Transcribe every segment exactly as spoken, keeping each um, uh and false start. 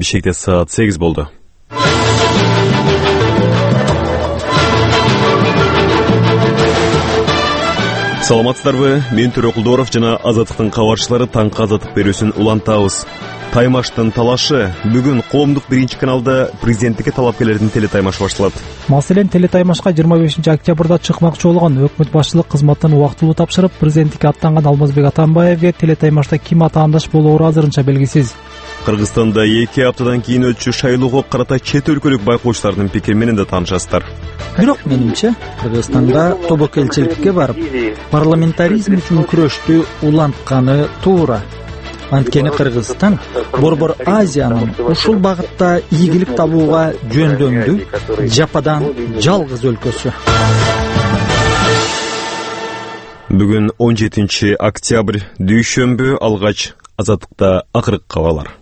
Бишкекте саат сегиз болду. Саламатсыздарбы? Мен Төрөкулдоров жана Азаттыктын кабарчылары таңкы азаттык берүүсүн улантабыз. Таймаштын талашы. Бүгүн коомдук биринчи каналда президенттикке талапкерлердин телетаймашы башталат. Маселен, телетаймашка жыйырма бешинчи октябрда чыкмакчы болгон өкмөт башчылык кызматын убактылуу тапшырып, президенттикке аттанган Алмазбек Атамбаевге телетаймашта ким атаандаш болоору азырынча белгисиз. Кыргызстанда эки аптадан кийин өтчү шайлоого карата чет өлкөлүк байкоочулардын пикири менен да таанышасыздар. Бирок менимче, Кыргызстанда тобокелчиликке барып, парламентаризм үчүн күрөштү улантканы туура. Анткени Кыргызстан Борбор Азиянын ушул багытта ийгилик табууга жөндөмдүү, жападан жалгыз өлкөсү. Бүгүн он жетинчи октябрь, дүйшөмбү, алгач Азаттыкта акыркы кабарлар.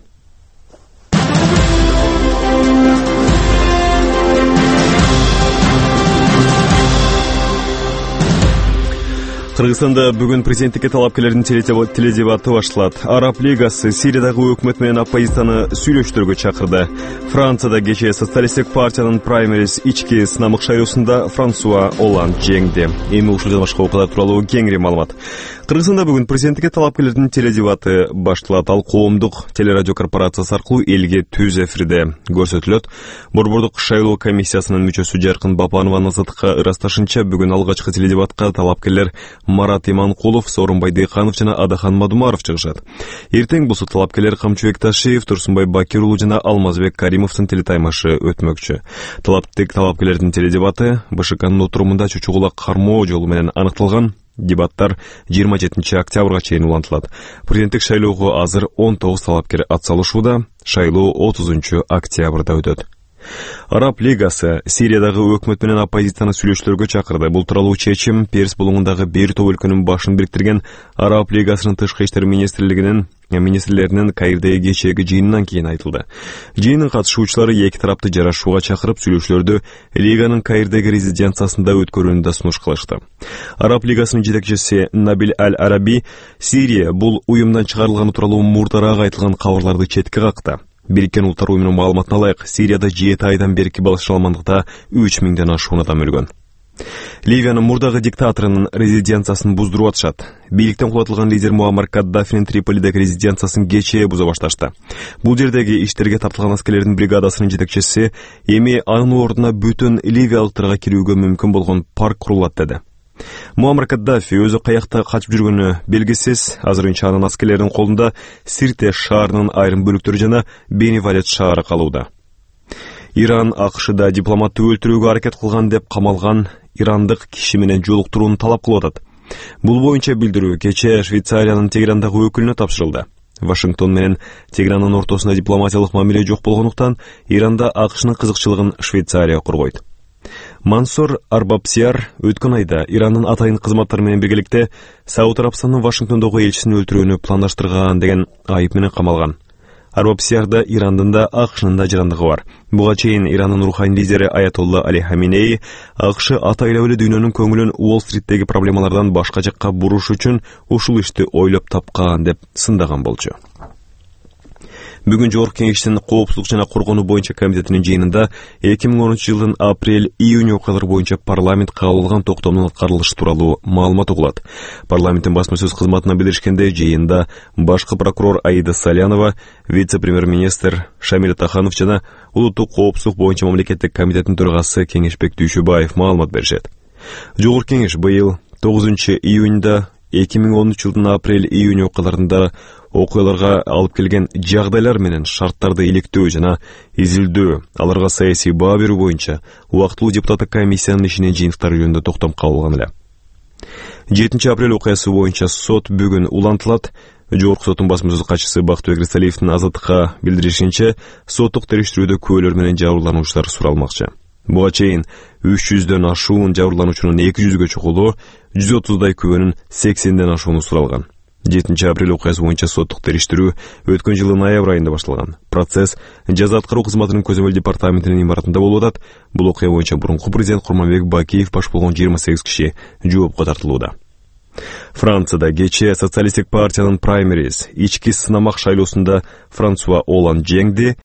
Кыргызстанда бүгүн президенттикке талапкерлердин теледебаты башталат. Араб лигасы Сириядагы өкмөт менен оппозицияны сүйлөшүүлөргө чакырды. Францияда кечээ социалисттик партиянын праймериз ички сынамык шайлоосунда Франсуа Олланд жеңди. Эми ушул жана башка окуялар тууралуу кеңири маалымат. Кыргызстанда бүгүн президенттикке талапкерлердин теледебаты башталат. Ал коомдук телерадио корпорациясы аркылуу элге түз эфирде көрсөтүлөт. Борбордук шайлоо комиссиясынын мүчөсү Жаркын Бапанованын Азаттыкка ырасташынча, бүгүн алгачкы теледебатка талапкерлер Марат Иманкулов, Сооронбай Дыйканов жана Адахан Мадумаров чыгышат. Эртең болсо талапкерлер Камчыбек Ташиев, Турсунбай Бакир уулу жана Алмазбек Каримовдун телетаймашы өтмөкчү. Талаптык талапкерлердин теледебаты БШКнын отурумунда чучугула кармоо жолу менен аныкталган. Дебаттар жыйырма жетинчи октябрга чейин улантылат. Президенттик шайлоого азыр он тогуз талапкер атсалышууда. Шайлоо отузунчу октябрда өтөт. Араб лигасы Сириядагы өкмөт менен оппозицияны сүйлөшүүлөргө чакырды. Бул тууралуу чечим Перс булуңундагы бир топ өлкөнүн башын бириктирген Араб лигасынын тышкы иштер министрлигинин министрлеринин Каирдеги кечээги жыйынынан кийин айтылды. Жыйындын катышуучулары эки тарапты жарашууга чакырып, сүйлөшүүлөрдү Лиганын Каирдеги резиденциясында өткөрүүнү да сунуш кылышты. Араб лигасынын жетекчиси Набил Аль-Араби Сирия бул уюмдан чыгарылганы тууралуу мурдараак айтылган кабарларды четке какты. Бириккен Улуттар уюмунун маалыматына ылайык, Сирияда жети айдан берки балышаламандыкта үч миңден ашуун адам өлгөн. Ливиянын мурдагы диктаторунун резиденциясын буздуруп атышат. Бийликтен кулатылган лидер Муаммар Каддафинин Триполидеги резиденциясын кечээ буза башташты. Бул жердеги иштерге тартылган аскерлердин бригадасынын жетекчиси эми анын ордуна бүтүн ливиялыктарга кирүүгө мүмкүн болгон парк курулат деди. Муаммар Каддафи өзү каякта качып жүргөнү белгисиз. Азырынча анын аскерлеринин колунда Сирте шаарынын айрым бөлүктөрү жана Беневалет шаары калууда. Иран АКШда дипломатты өлтүрүүгө аракет кылган деп камалган ирандык киши менен жолуктурууну талап кылып атат. Бул боюнча билдирүү кечээ Швейцариянын Тегерандагы өкүлүнө тапшырылды. Вашингтон менен Тегеранын ортосунда дипломатиялык мамиле жок болгондуктан Иранда АКШнын кызыкчылыгын Швейцария коргойт. Мансур Арбабсияр өткөн айда Ирандын атайын кызматтары менен биргеликте Сауд Арабстанынын Вашингтондогу элчисин өлтүрүүнү пландаштырган деген айып менен камалган. Арбабсиярда Ирандын да АКШнын да жарандыгы бар. Буга чейин Ирандын руханий лидери Аятолла Али Хаминеи АКШ атайлап эле дүйнөнүн көңүлүн Уолл-стриттеги проблемалардан башка жакка буруш үчүн ушул ишти ойлоп тапкан деп сындаган болчу. Бүгүн Жогорку Кеңештин коопсуздук жана коргонуу боюнча комитетинин жыйынында эки миң онунчу жылдын апрель-июнь окуялары боюнча парламент кабыл алган токтомдун аткарылышы тууралуу маалымат угулат. Парламенттин басма сөз кызматына билдиришкенде, жыйында башкы прокурор Аида Салянова, вице-премьер-министр Шамиль Таханов жана улуттук коопсуздук боюнча мамлекеттик комитеттин төрагасы Кеңешбек Дүйшөбаев маалымат беришет. Жогорку Кеңеш быйыл тогузунчу июньда эки миң онунчу жылдын апрель-июнь окуяларында окуяларга алып келген жагдайлар менен шарттарды иликтөө жана изилдөө, аларга саясий баа берүү боюнча убактылуу депутаттык комиссиянын ишинин жыйынтыктары жөнүндө токтом кабыл алган эле. жетинчи апрель окуясы боюнча сот бүгүн улантылат. Жогорку соттун басма сөз катчысы Бактыбек Рисалиевдин Азаттыкка билдиришинче, соттук териштирүүдө күбөлөр менен жабырлануучулар суралмакчы. Буга чейин үч жүздөн ашуун жабырлануучунун эки жүзгө чукулу, жүз отуздай күбөнүн сексенден ашууну суралган. жетинчи апрель окуясы боюнча соттук териштирүү өткөн жылдын ноябрь айында башталган. Процесс жаза аткаруу кызматынын көзөмөл департаментинин имаратында болуп атат. Бул окуя боюнча мурунку президент Курманбек Бакиев баш болгон жыйырма сегиз киши жоопко тартылууда. Францияда кечээ социалисттик партиянын праймериз ички сынамак шайлоосунда Франсуа Олланд жеңди.